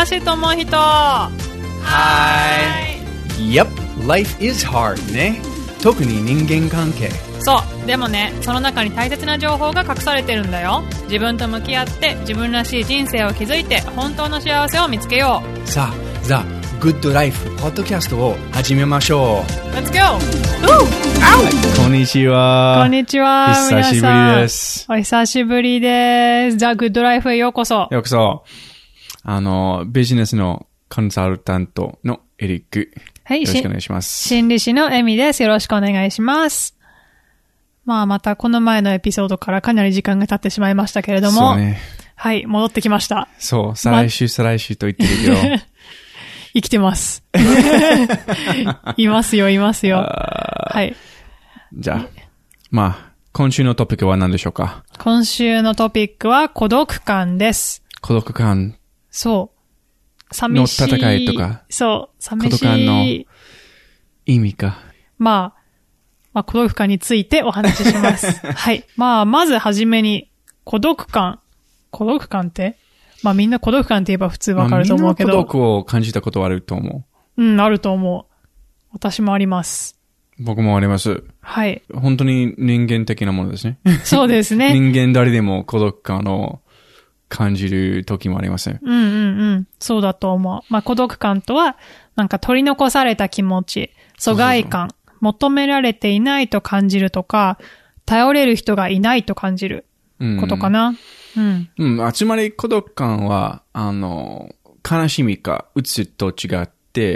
し智人。 Yep, life is hard ね。特に人間関係。 そう。でもね、その中に大切な情報が隠されてるんだよ。自分と向き合って自分らしい人生を築いて本当の幸せを見つけよう。 さあ、ザ・グッドライフポッドキャストを始めましょう。 Let's go! こんにちは。 こんにちは。 久しぶりです。 お久しぶりです。ザ・グッドライフへようこそ。 ようこそ。ビジネスのコンサルタントのエリック。はい。よろしくお願いします。 心理師のエミです。よろしくお願いします。またこの前のエピソードからかなり時間が経ってしまいましたけれども。 そうね。 はい、戻ってきました。 そう、再来週と言ってるけど。 生きてます。いますよ。はい。 じゃあ、今週のトピックは何でしょうか？ 今週のトピックは孤独感です。 孤独感。 そう。寂しい。 の戦いとか。 そう。寂しい。 孤独感の意味か。 孤独感についてお話しします。はい。まずはじめに、孤独感ってみんな孤独感って言えば普通わかると思うけど。 みんな孤独を感じたことはあると思う。うん、あると思う。私もあります。 僕もあります。 はい。 本当に人間的なものですね。 そうですね。 人間誰でも孤独感を感じる時もありますね。 そうだと思う。孤独感とは、取り残された気持ち、疎外感、求められていないと感じるとか、頼れる人がいないと感じることかな。 つまり孤独感は、悲しみか、鬱と違って、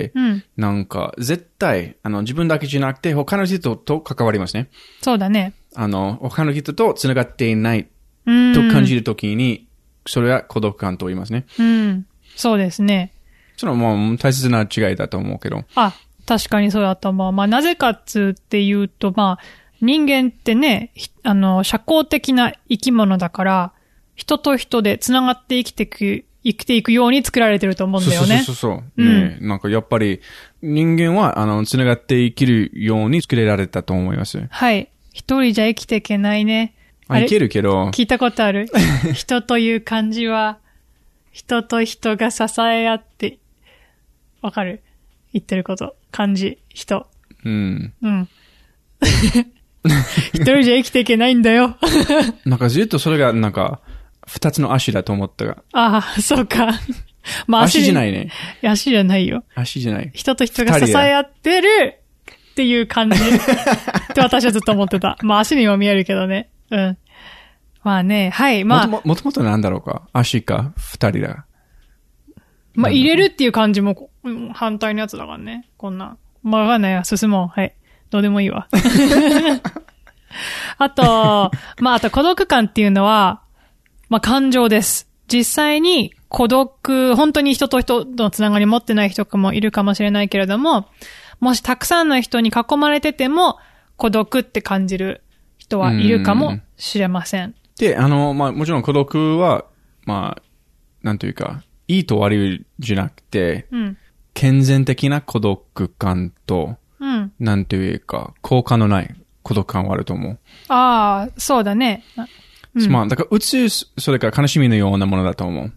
絶対、自分だけじゃなくて、他の人と関わりますね。 そうだね。 他の人と繋がっていないと感じるときに、それは孤独感と言いますね。 そうですね。 それはもう大切な違いだと思うけど。 確かにそうだと思う。なぜかっていうと、人間ってね、社交的な生き物だから、人と人で繋がって生きていくように作られてると思うんだよね。 そう。ね、やっぱり人間は繋がって生きるように作られたと思います。 はい。一人じゃ生きていけないね。 いけるけど。 聞いたことある？人という漢字は、人と人が支え合って、わかる？言ってること。漢字、人。一人じゃ生きていけないんだよ。 ずっとそれが二つの足だと思ったが。 そうか。 足じゃないね。 足じゃないよ。 足じゃない。 人と人が支え合ってるっていう感じって私はずっと思ってた。足にも見えるけどね。はい。 もともとなんだろうか。足か、二人だ。 入れるっていう感じも反対のやつだからね。こんな。わかんないや。進もう。はい。どうでもいいわ。あと孤独感っていうのは、感情です。実際に孤独、本当に人と人のつながり持ってない人もいるかもしれないけれども、もしたくさんの人に囲まれてても孤独って感じる人はいるかもしれません。 で、もちろん孤独は、なんというか、いいと悪いじゃなくて、健全的な孤独感と、なんというか、効果のない孤独感はあると思う。 そうだね。 だから、それから悲しみのようなものだと思う。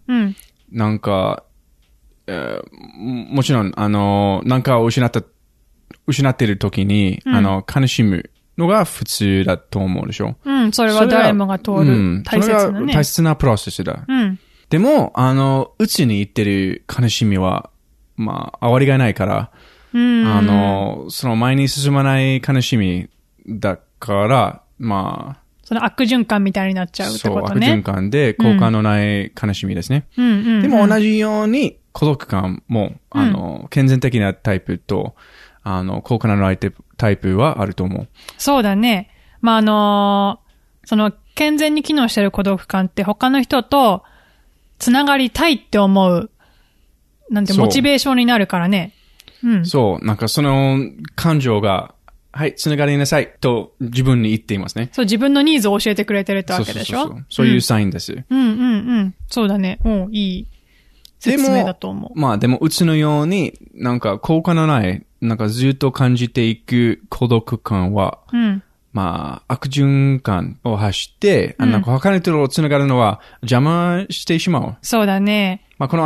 もちろん、失っている時に、悲しむのが普通だと思うでしょ。 それは誰もが通る大切なね。 それは大切なプロセスだ。でも、鬱に行ってる悲しみは、あわりがないから、その前に進まない悲しみだから、 その悪循環みたいになっちゃうってことね。 そう、悪循環で効果のない悲しみですね。でも同じように孤独感も、健全的なタイプと、効果のないタイプはあると思う。 そうだね。その健全に機能している孤独感って他の人とつながりたいって思う、モチベーションになるからね。 そう、その感情が、はい、つながりなさいと自分に言っていますね。 そう、自分のニーズを教えてくれてるってわけでしょ？ そういうサインです。 そうだね。いい説明だと思う。 でも、うつのように、効果のない、ずっと感じていく孤独感は、悪循環を発して、他の人とつながるのは邪魔してしまう。 そうだね。 この後、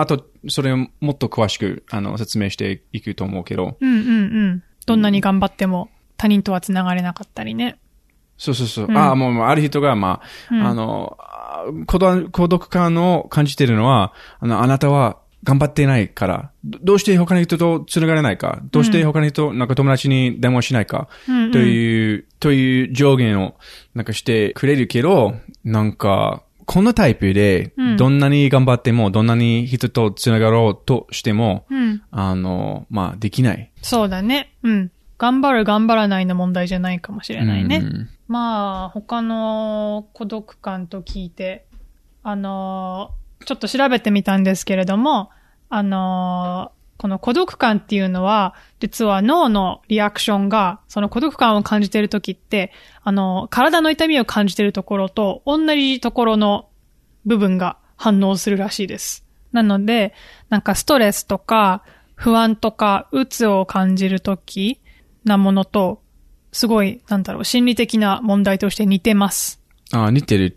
それをもっと詳しく、説明していくと思うけど。 どんなに頑張っても他人とは繋がれなかったりね。 そう。もう、ある人が、孤独感を感じているのは、あなたは頑張っていないから、どうして他の人と繋がれないか、どうして他の人、なんか友達に電話しないか、という上限を、なんかしてくれるけど、なんか、このタイプで、どんなに頑張っても、どんなに人と繋がろうとしても、できない。 そうだね。頑張る頑張らないの問題じゃないかもしれないね。他の孤独感と聞いて、ちょっと調べてみたんですけれども、この孤独感っていうのは、実は脳のリアクションが、その孤独感を感じているときって、体の痛みを感じているところと、同じところの部分が反応するらしいです。なので、なんかストレスとか、不安とか、うつを感じるときなものと、すごい、心理的な問題として似てます。 似てるって。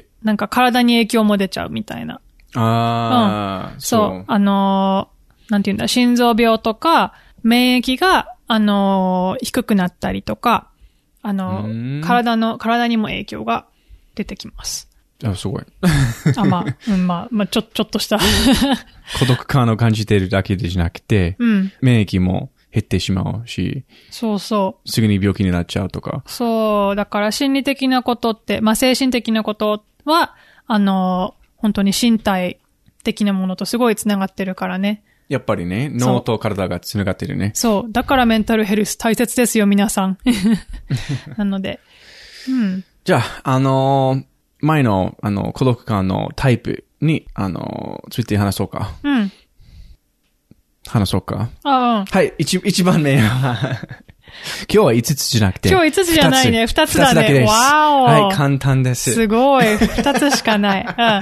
なんか体に影響も出ちゃうみたいな。そう。なんていうんだ、心臓病とか、免疫が、低くなったりとか、体にも影響が出てきます。 すごい。 ちょっとした。 孤独感を感じているだけでじゃなくて、免疫も減ってしまうし。 そう。 すぐに病気になっちゃうとか。 そう。だから心理的なことって、精神的なことは、本当に身体的なものとすごい繋がってるからね。 やっぱりね、脳と体が繋がってるね。 そう。だからメンタルヘルス大切ですよ、皆さん。なので。 じゃあ、前の、孤独感のタイプに、ついて話そうか。話そうか。はい、一番目は、今日は5つじゃなくて。 今日5つじゃないね。2つだね。2つだけです。 わお。 はい、簡単です。 すごい。2つしかない。 はい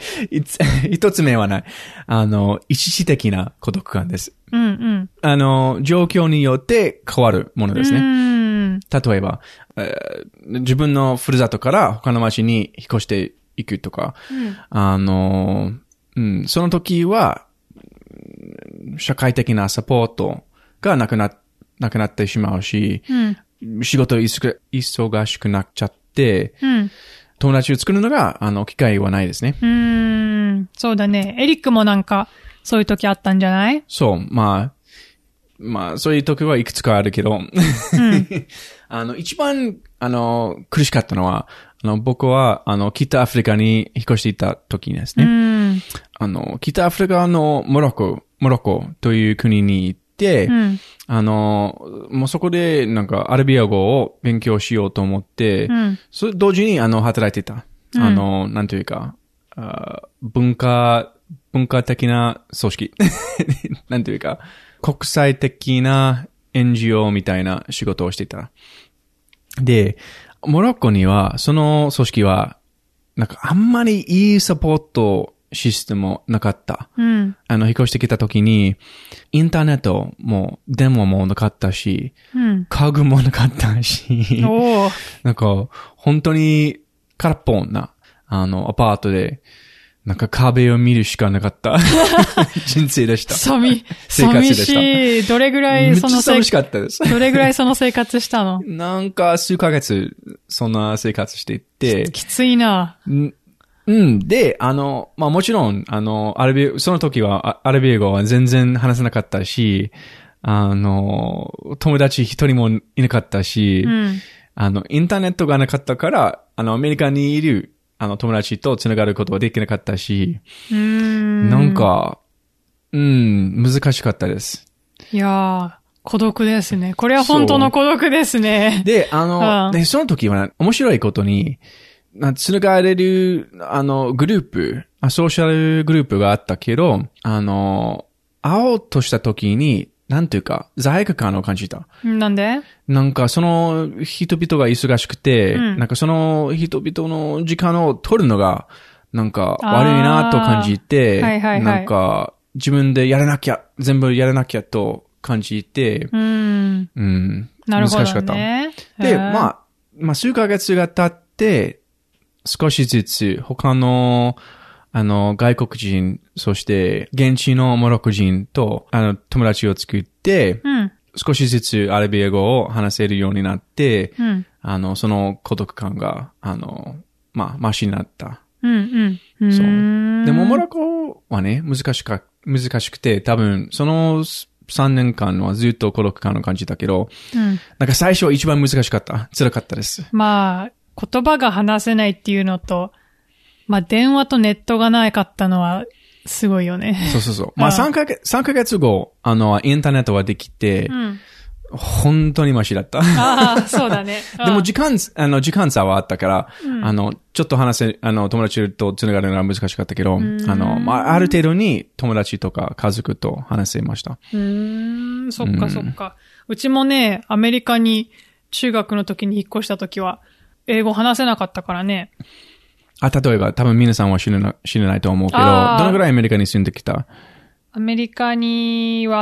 、1つ目はない。一時的な孤独感です。状況によって変わるものですね。例えば、自分のふるさとから他の町に引っ越していくとか、その時は、社会的なサポートがなくなってしまうし、仕事忙しくなっちゃって、友達を作るのが、機会はないですね。 そうだね。エリックもなんか、そういう時あったんじゃない？ そう。そういう時はいくつかあるけど、一番、苦しかったのは、僕は、北アフリカに引っ越していた時ですね。北アフリカのモロコという国に行って、もうそこでなんかアラビア語を勉強しようと思って、同時に働いてた。なんというか、文化的な組織。なんというか、国際的な NGO みたいな仕事をしていた。で、モロッコには、その組織は、なんかあんまりいいサポートシステムもなかった。引っ越してきた時に、インターネットも電話もなかったし、家具もなかったし、なんか本当に空っぽな、アパートで、なんか壁を見るしかなかった人生でした。 寂しい。どれぐらい寂しかったです。 どれぐらいその生活したの？ なんか数ヶ月、そんな生活していて。 きついな。 で、もちろん、その時はアラビア語は全然話せなかったし、友達一人もいなかったし、インターネットがなかったから、アメリカにいる、友達と繋がることはできなかったし、なんか、難しかったです。 いやー、孤独ですね。これは本当の孤独ですね。 で、で、その時は面白いことに、繋がれる、グループ、ソーシャルグループがあったけど、会おうとした時に、なんていうか、罪悪感を感じた。 なんで？ なんかその人々が忙しくて、なんかその人々の時間を取るのが、なんか悪いなと感じて、なんか自分で全部やらなきゃと感じて、 なるほどね。 難しかった。で、数ヶ月が経って、少しずつ他の、 外国人、そして現地のモロッコ人と、友達を作って、少しずつアラビア語を話せるようになって、その孤独感が、マシになった。そう。でも、モロッコはね、難しくて、多分、その3年間はずっと孤独感を感じたけど、なんか最初は一番難しかった。辛かったです。 まあ、言葉が話せないっていうのと、電話とネットがなかったのは、すごいよね。 そう。3ヶ月後、インターネットができて、本当にマシだった。 ああ、そうだね。 でも時間差はあったから、ちょっと友達とつながるのは難しかったけど、ある程度に友達とか家族と話せました。 そっか。うちもね、アメリカに中学の時に引っ越した時は、英語話せなかったからね。 例えば、多分皆さんは知らないと思うけど、どのぐらいアメリカに住んできた？ アメリカには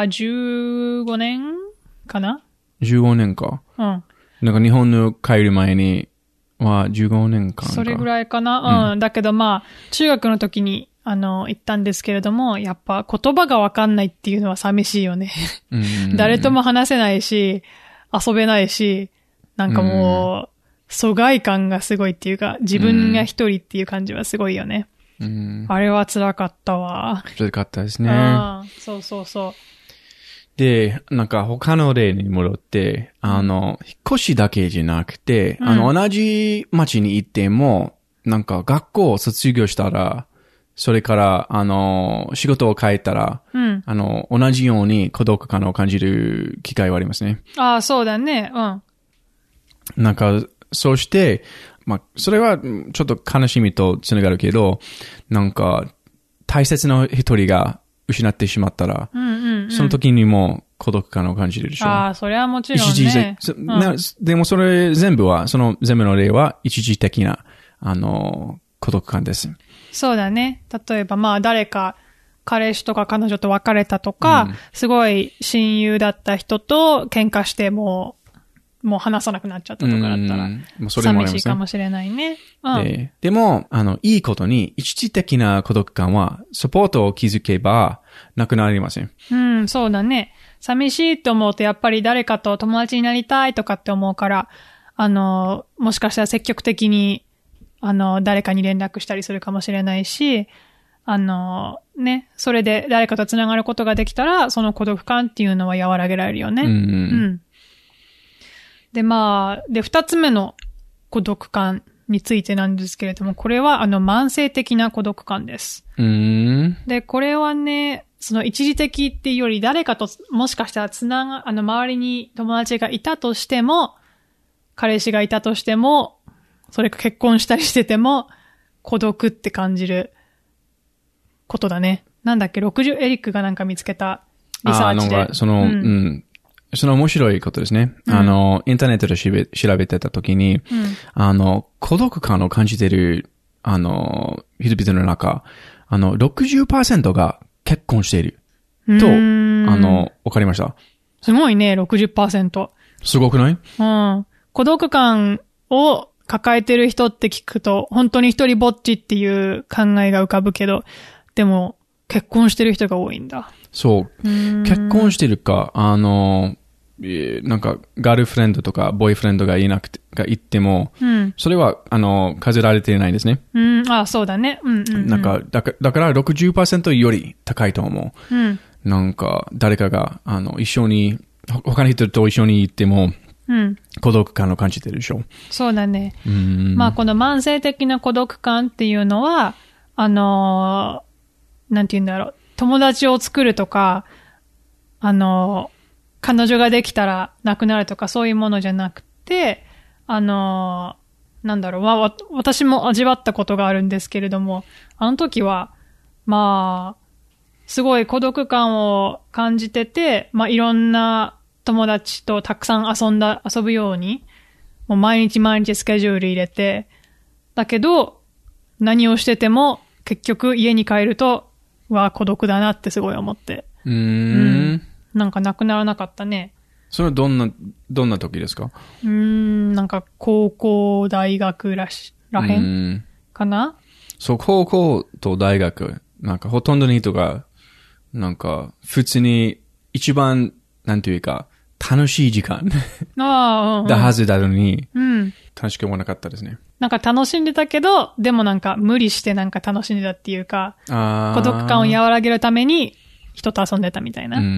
15年かな ?15 年か。なんか日本の帰る前には15年間か。 それぐらいかな。だけど中学の時に、行ったんですけれども、やっぱ言葉がわかんないっていうのは寂しいよね。誰とも話せないし、遊べないし、なんかもう、疎外感がすごいっていうか、自分が一人っていう感じはすごいよね。あれは辛かったわ。 辛かったですね。 そう。 で、なんか他の例に戻って、引っ越しだけじゃなくて、同じ町に行っても、なんか学校を卒業したら、それから、仕事を変えたら、同じように孤独感を感じる機会はありますね。 そうだね。 なんか、そして、それはちょっと悲しみとつながるけど、なんか、大切な一人が失ってしまったら、その時にも孤独感を感じるでしょう。 それはもちろんね。 でもそれ全部の例は一時的な、孤独感です。 そうだね。例えば誰か、彼氏とか彼女と別れたとか、すごい親友だった人と喧嘩してもう話さなくなっちゃったとかだったら、寂しいかもしれないね。 でも、いいことに、一時的な孤独感は、サポートを築けば、なくなりません。 そうだね。寂しいと思うと、やっぱり誰かと友達になりたいとかって思うから、もしかしたら積極的に、誰かに連絡したりするかもしれないし、それで誰かと繋がることができたら、その孤独感っていうのは和らげられるよね。で、二つ目の孤独感についてなんですけれども、これは慢性的な孤独感です。で、これはね、その一時的っていうより誰かともしかしたら周りに友達がいたとしても、彼氏がいたとしても、それか結婚したりしてても、孤独って感じることだね。なんだっけ、エリックがなんか見つけたリサーチで。 その面白いことですね。インターネットで調べてたときに、孤独感を感じている、人々の中、60% が結婚している。と、わかりました。 すごいね、60%。 すごくない？ 孤独感を抱えてる人って聞くと、本当に一人ぼっちっていう考えが浮かぶけど、でも、結婚してる人が多いんだ。 そう。結婚してるか、なんか、ガールフレンドとか、ボーイフレンドがいても、それは、数えられていないんですね。 そうだね。 なんか、だから 60% より高いと思う。なんか、誰かが、他の人と一緒に行っても、孤独感を感じてるでしょ。 そうだね。この慢性的な孤独感っていうのは、なんて言うんだろう。友達を作るとか、彼女ができたら亡くなるとかそういうものじゃなくて、なんだろう。私も味わったことがあるんですけれども、あの時は、すごい孤独感を感じてて、いろんな友達とたくさん遊ぶように、もう毎日スケジュール入れて、だけど、何をしてても、結局家に帰ると、孤独だなってすごい思って。なんかなくならなかったね。 それはどんな時ですか？ なんか高校、大学らへんかな？ そう、高校と大学、なんかほとんどの人が、なんか普通に一番、なんていうか、楽しい時間だはずなのに、楽しくもなかったですね。 なんか楽しんでたけど、でもなんか無理してなんか楽しんでたっていうか、孤独感を和らげるために人と遊んでたみたいな。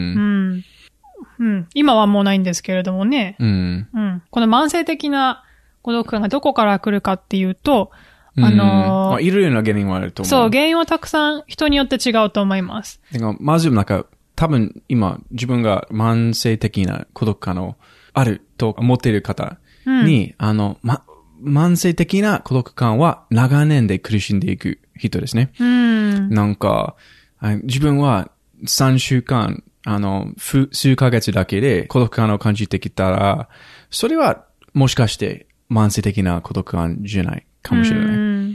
今はもうないんですけれどもね。この慢性的な孤独感がどこから来るかっていうと、 いろいろな原因はあると思う。 そう、原因はたくさん人によって違うと思います。 まずなんか、多分今自分が慢性的な孤独感をあると思っている方に、慢性的な孤独感は長年で苦しんでいく人ですね。なんか、自分は3週間、数ヶ月だけで孤独感を感じてきたら、それはもしかして慢性的な孤独感じゃないかもしれない。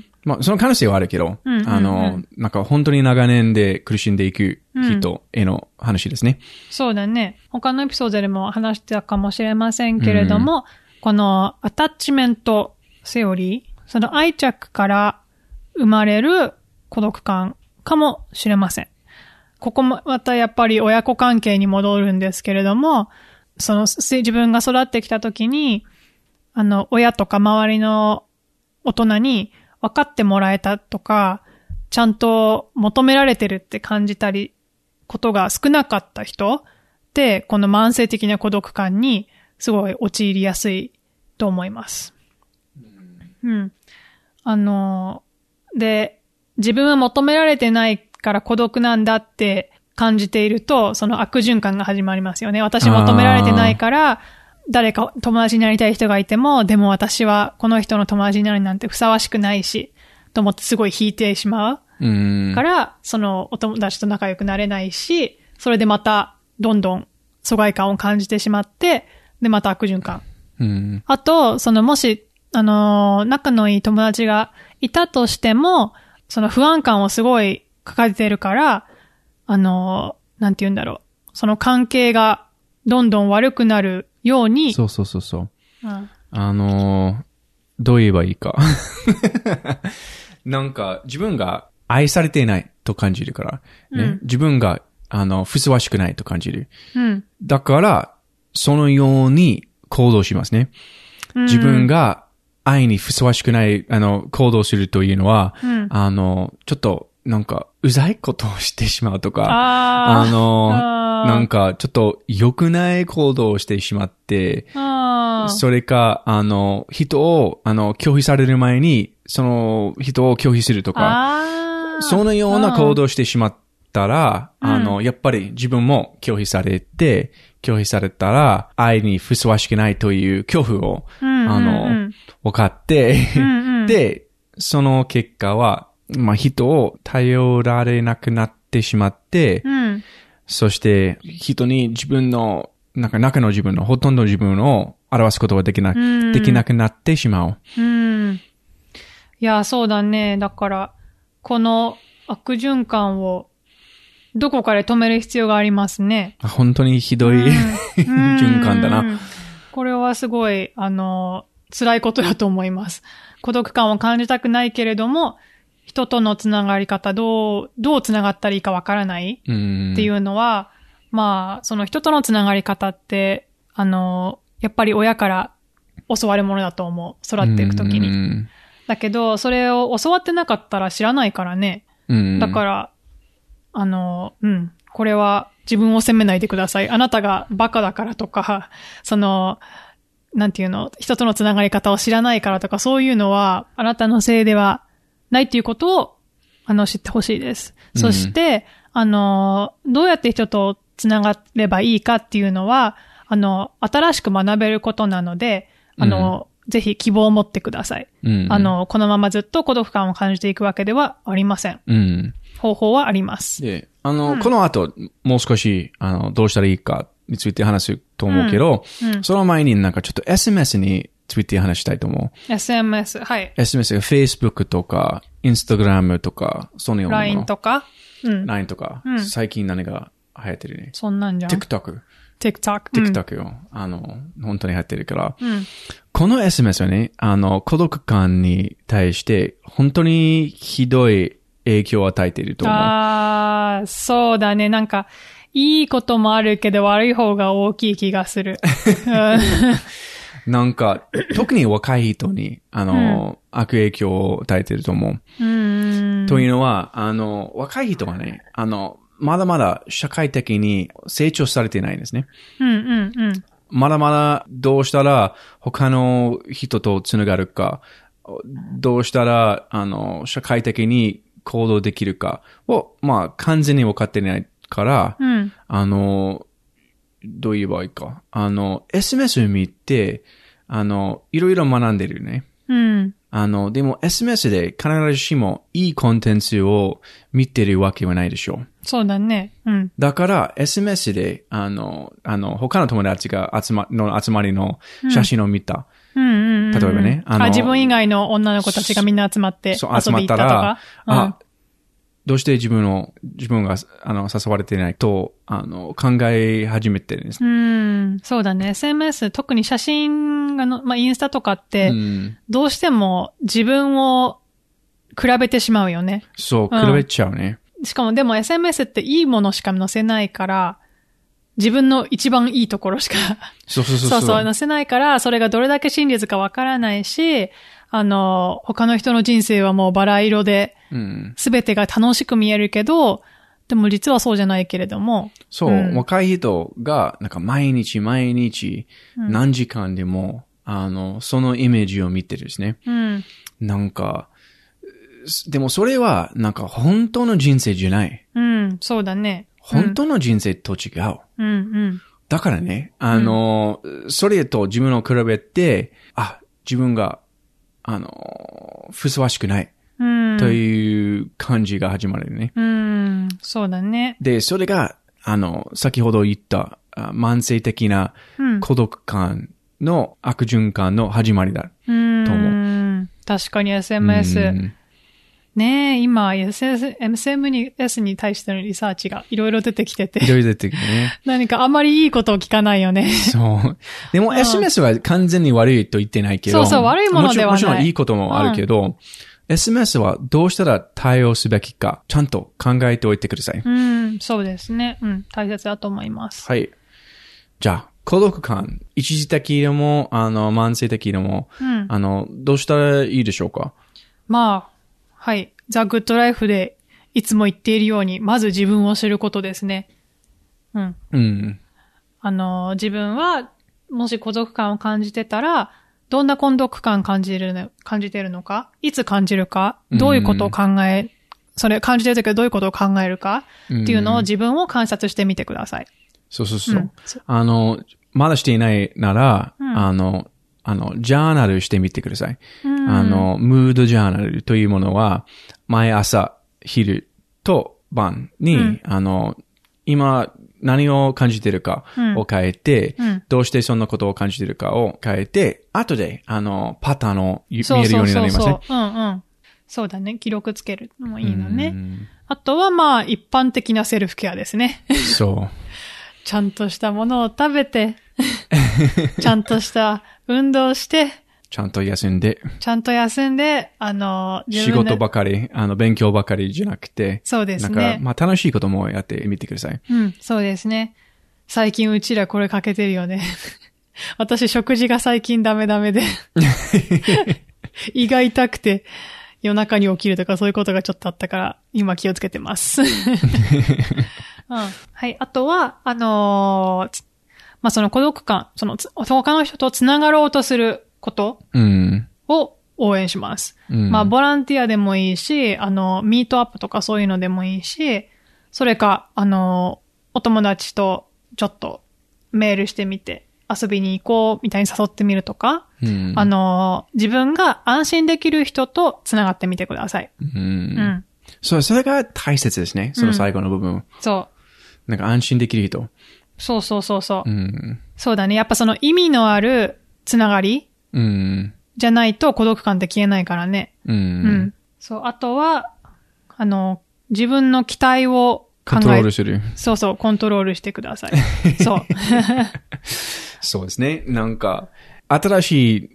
まあ、その可能性はあるけど、なんか本当に長年で苦しんでいく人への話ですね。 そうだね。他のエピソードでも話してたかもしれませんけれども、このアタッチメントセオリー、その愛着から生まれる孤独感かもしれません。ここもまたやっぱり親子関係に戻るんですけれども、自分が育ってきた時に、親とか周りの大人に分かってもらえたとか、ちゃんと求められてるって感じたり、ことが少なかった人って、この慢性的な孤独感にすごい陥りやすいと思います。で、自分は求められてないから孤独なんだって感じていると、その悪循環が始まりますよね。私求められてないから、誰か友達になりたい人がいても、でも私はこの人の友達になるなんてふさわしくないし、と思ってすごい引いてしまう。から、そのお友達と仲良くなれないし、それでまたどんどん疎外感を感じてしまって、でまた悪循環。あと、もし、仲のいい友達がいたとしても、その不安感をすごい抱えてるから、なんて言うんだろう。その関係がどんどん悪くなるように。 そう。どう言えばいいか。なんか、自分が愛されていないと感じるから、ね。自分が、ふさわしくないと感じる。だから、そのように行動しますね。自分が愛にふさわしくない、行動するというのは、ちょっと、なんか、うざいことをしてしまうとか、なんか、ちょっと良くない行動をしてしまって、それか、人を、拒否される前に、その人を拒否するとか、そのような行動をしてしまったら、やっぱり自分も拒否されたら、愛にふさわしくないという恐怖を、分かって、で、その結果は、人を頼られなくなってしまって、そして人に自分の、中の自分の、ほとんど自分を表すことができなくなってしまう。 いや、そうだね。だから、この悪循環をどこかで止める必要がありますね。 本当にひどい、循環だな。 これはすごい、辛いことだと思います。孤独感を感じたくないけれども、人とのつながり方、どうつながったらいいかわからないっていうのは、その人とのつながり方って、やっぱり親から教わるものだと思う。育っていくときに。だけど、それを教わってなかったら知らないからね。だから、これは自分を責めないでください。あなたがバカだからとか、なんていうの、人とのつながり方を知らないからとか、そういうのは、あなたのせいではないっていうことを、知ってほしいです。そして、どうやって人とつながればいいかっていうのは、新しく学べることなので、ぜひ希望を持ってください。このままずっと孤独感を感じていくわけではありません。方法はあります。 で、この後、もう少し、どうしたらいいかについて話すと思うけど、その前になんかちょっと SMS について話したいと思う。 SMS、はい。 SMS が Facebook とか、Instagram とか、そのようなもの。 LINE とか。 LINE とか。最近何が流行ってるね。 そんなんじゃん。 TikTok よ。本当に流行ってるから。 この SMS はね、孤独感に対して本当にひどい影響を与えていると思う。 ああ、そうだね。なんか、いいこともあるけど悪い方が大きい気がする。 なんか、特に若い人に、悪影響を与えていると思う。というのは、若い人はね、まだまだ社会的に成長されていないんですね。まだまだどうしたら他の人とつながるか、どうしたら、社会的に行動できるかを、まあ、完全に分かっていないから、どう言えばいいか。SMS を見て、いろいろ学んでるね。でも SMS で必ずしもいいコンテンツを見てるわけはないでしょう。 そうだね。 だから SMS で、他の友達が集まりの写真を見た。例えばね。 自分以外の女の子たちがみんな集まって遊び行ったとか。 どうして自分が、誘われていないと、考え始めてるんです。 そうだね。SMS、特に写真がインスタとかって、どうしても自分を比べてしまうよね。 そう、比べちゃうね。 しかもでも SMS っていいものしか載せないから、自分の一番いいところしかそう載せないから、それがどれだけ真実かわからないし、他の人の人生はもうバラ色で、すべてが楽しく見えるけど、でも実はそうじゃないけれども。 そう、若い人が、なんか毎日、何時間でも、そのイメージを見てるですね。なんか、でもそれは、なんか本当の人生じゃない。 そうだね。 本当の人生と違う。だからね、それと自分を比べて、自分が、ふさわしくない。という感じが始まるよね。 そうだね。 で、それが、先ほど言った、慢性的な孤独感の悪循環の始まりだ。と思う。 確かに SMS。ねえ、今、SMS に対してのリサーチがいろいろ出てきてて。 いろいろ出てきてね。 何かあまりいいことを聞かないよね。 そう。でも SMS は完全に悪いと言ってないけど。 そう、悪いものではない。 もちろんいいこともあるけど、SMS はどうしたら対応すべきか、ちゃんと考えておいてください。 そうですね。大切だと思います。 はい。じゃあ、孤独感、一時的でも、慢性的でも、どうしたらいいでしょうか？ まあ、はい。ザ・グッドライフでいつも言っているように、まず自分を知ることですね。自分は、もし孤独感を感じてたら、どんな孤独感感じてるのか、いつ感じるか、どういうことをそれ感じてるときはどういうことを考えるかっていうのを自分を観察してみてください。 そう。まだしていないなら、ジャーナルしてみてください。ムードジャーナルというものは、毎朝、昼と晩に、今、何を感じているかを変えて、どうしてそんなことを感じているかを変えて、後で、パターンを見えるようになりますね。 そうだね。記録つけるのもいいのね。あとは、まあ、一般的なセルフケアですね。 そう。 ちゃんとしたものを食べて、ちゃんとした運動して、 ちゃんと休んで、仕事ばかり、勉強ばかりじゃなくて、 そうですね。 なんか、まあ、楽しいこともやってみてください。 そうですね。最近うちらこれかけてるよね。私食事が最近ダメで。胃が痛くて夜中に起きるとかそういうことがちょっとあったから、今気をつけてます。はい。あとは、その孤独感、他の人とつながろうとすることを応援します。ボランティアでもいいし、ミートアップとかそういうのでもいいし、それか、お友達とちょっとメールしてみて遊びに行こうみたいに誘ってみるとか、自分が安心できる人とつながってみてください。 それが大切ですね。その最後の部分。 そう。 なんか安心できる人。 そう。そうだね。やっぱその意味のあるつながりじゃないと孤独感って消えないからね。そう。あとは、自分の期待をコントロールする。 そう、コントロールしてください。そう。 そうですね。なんか、新しい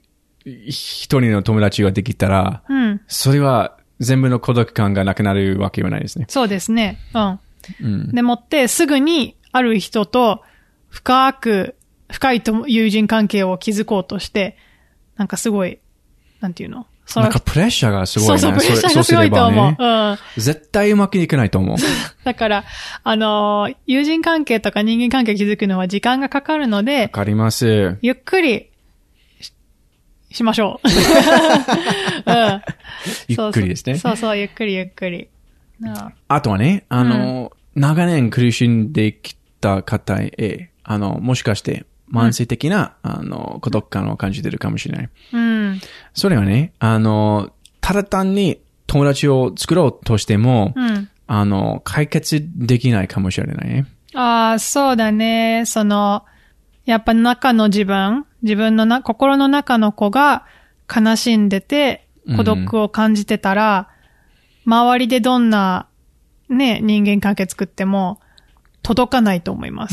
一人の友達ができたら、 うん。 それは全部の孤独感がなくなるわけはないですね。 そうですね。うん。 うん。 でもってすぐにある人と深い友人関係を築こうとして、なんかすごい、なんていうの？ なんかプレッシャーがすごいね。 そう、プレッシャーがすごいと思う。うん。 絶対うまくいかないと思う。 だから、友人関係とか人間関係築くのは時間がかかるので、 かかります。 ゆっくりしましょう。うん。 ゆっくりですね。 そう、ゆっくり。 あとはね、長年苦しんできた方へ、もしかして、慢性的な、孤独感を感じているかもしれない。 うん。 それはね、ただ単に友達を作ろうとしても、 うん、 解決できないかもしれないね。 ああ、そうだね。やっぱ中の自分の心の中の子が悲しんでて、孤独を感じてたら、周りでどんな、ね、人間関係作っても、届かないと思います。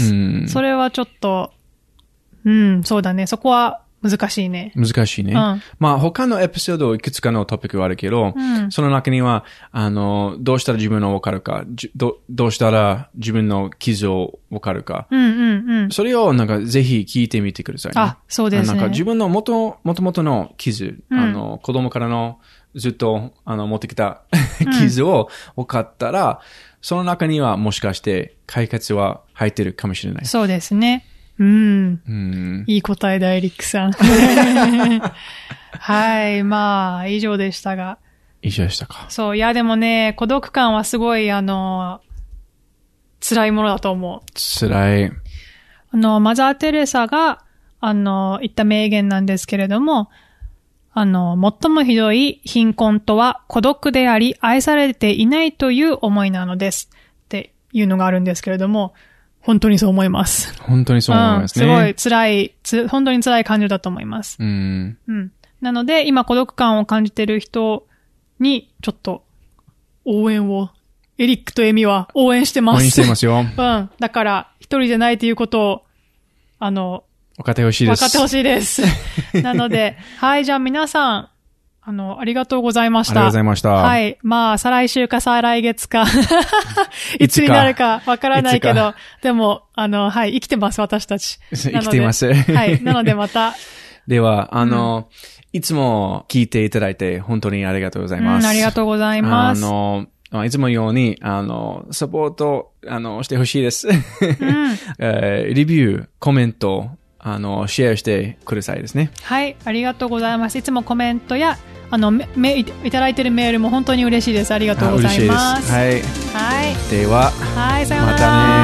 それはちょっと、そうだね。そこは難しいね。 難しいね。まあ他のエピソードいくつかのトピックはあるけど、その中には、どうしたら自分のわかるか、どうしたら自分の傷をわかるか。それをなんかぜひ聞いてみてくださいね。 あ、そうですね。 なんか自分のもともとの傷、子供からのずっと持ってきた傷を分かったら、その中にはもしかして解決は入ってるかもしれない。 そうですね。いい答えだ、エリックさん。はい、まあ、以上でしたが。 以上でしたか。 そう、いやでもね、孤独感はすごい、辛いものだと思う。 辛い。 マザー・テレサが、言った名言なんですけれども、最もひどい貧困とは孤独であり、愛されていないという思いなのです。っていうのがあるんですけれども、本当にそう思います。 本当にそう思いますね。 すごい辛い、本当に辛い感情だと思います。なので、今孤独感を感じている人に、ちょっと、応援を、エリックとエミは応援してます。 応援してますよ。 だから、一人じゃないということを、分かってほしいです。 分かってほしいです。なので、はい、じゃあ皆さん、ありがとうございました。 ありがとうございました。 はい。まあ、再来週か再来月か、いつになるかわからないけど、でも、はい、生きてます、私たち。 生きています。 はい。なのでまた。 では、いつも聞いていただいて、本当にありがとうございます。 ありがとうございます。 いつもように、サポート、してほしいです。レビュー、コメント、シェアしてくださいですね。 はい、ありがとうございます。いつもコメントや、いただいているメールも本当に嬉しいです。ありがとうございます。 嬉しいです。はい。 はい。 では、 はい、さようなら。 またね。